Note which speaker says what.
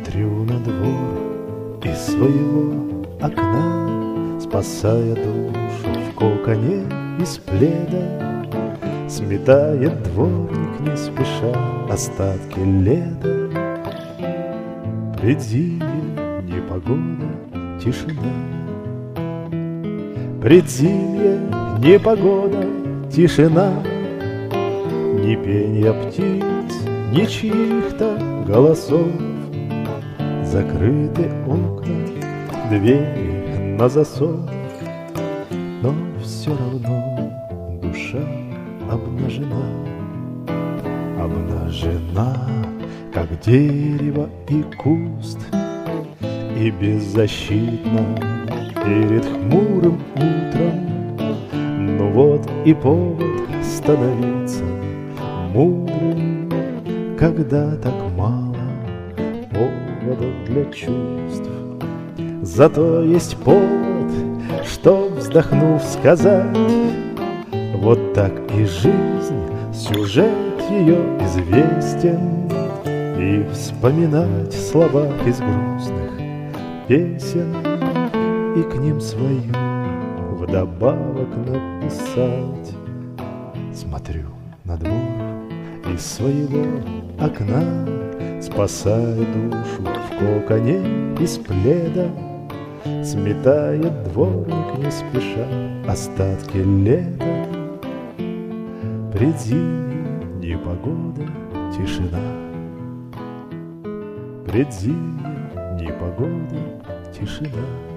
Speaker 1: Смотрю на двор из своего окна, спасая душу в коконе из пледа. Сметает дворник не спеша остатки лета. Предзимье, непогода, тишина. Предзимье, непогода, тишина. Ни пенья птиц, ни чьих-то голосов. Закрыты окна, двери на засов. Но все равно душа обнажена. Обнажена, как дерево и куст, и беззащитна перед хмурым утром. Ну вот и повод становиться мудрым, когда так мало поводов для чувств. Зато есть повод, чтоб, вздохнув, сказать: вот так и жизнь, сюжет ее известен. И вспоминать слова из грустных песен, и к ним свою вдобавок написать. Смотрю на двор из своего окна, спасая душу в коконе из пледа. Сметает дворник не спеша остатки лета. Предзимье, непогода, тишина. Предзимье, непогода, тишина.